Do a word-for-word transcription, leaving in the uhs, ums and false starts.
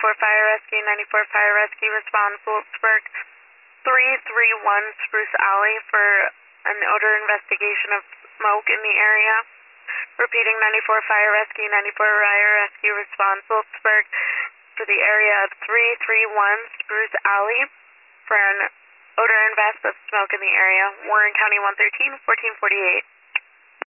ninety-four Fire Rescue, ninety-four Fire Rescue, respond Phillipsburg three three one Spruce Alley for an odor investigation of smoke in the area. Repeating, ninety-four Fire Rescue, ninety-four Fire Rescue, respond Phillipsburg for the area of three three one Spruce Alley for an odor invest of smoke in the area. Warren County one thirteen, fourteen forty-eight.